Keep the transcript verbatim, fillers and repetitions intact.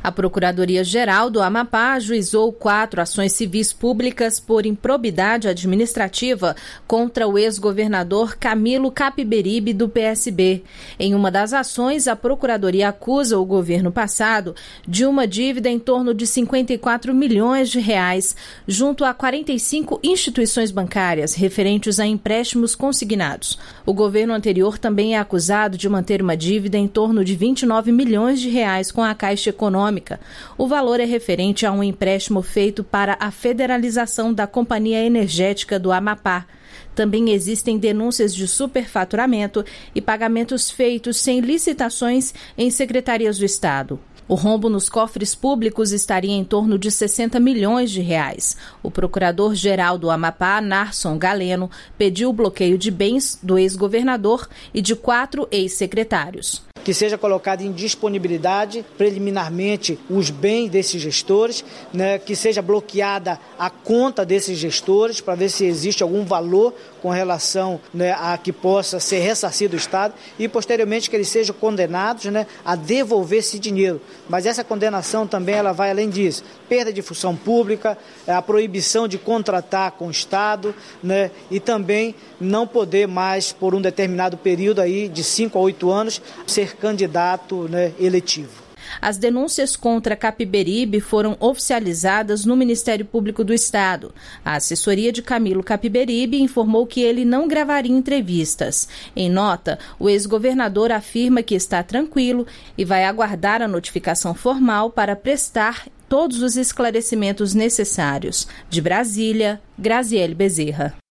A Procuradoria-Geral do Amapá ajuizou quatro ações civis públicas por improbidade administrativa contra o ex-governador Camilo Capiberibe, do P S B. Em uma das ações, a Procuradoria acusa o governo passado de uma dívida em torno de cinquenta e quatro milhões de reais junto a quarenta e cinco instituições bancárias referentes a empréstimos consignados. O governo anterior também é acusado de manter uma dívida em torno de vinte e nove milhões de reais com a Caixa Econômica. O valor é referente a um empréstimo feito para a federalização da Companhia Energética do Amapá. Também existem denúncias de superfaturamento e pagamentos feitos sem licitações em secretarias do Estado. O rombo nos cofres públicos estaria em torno de sessenta milhões de reais. O procurador-geral do Amapá, Narson Galeno, pediu o bloqueio de bens do ex-governador e de quatro ex-secretários. Que seja colocado em disponibilidade preliminarmente os bens desses gestores, né, que seja bloqueada a conta desses gestores para ver se existe algum valor com relação, né, a que possa ser ressarcido o Estado e posteriormente que eles sejam condenados, né, a devolver esse dinheiro. Mas essa condenação também ela vai além disso. Perda de função pública, a proibição de contratar com o Estado, né, e também não poder mais, por um determinado período aí de cinco a oito anos, ser candidato, né, eletivo. As denúncias contra Capiberibe foram oficializadas no Ministério Público do Estado. A assessoria de Camilo Capiberibe informou que ele não gravaria entrevistas. Em nota, o ex-governador afirma que está tranquilo e vai aguardar a notificação formal para prestar todos os esclarecimentos necessários. De Brasília, Graziele Bezerra.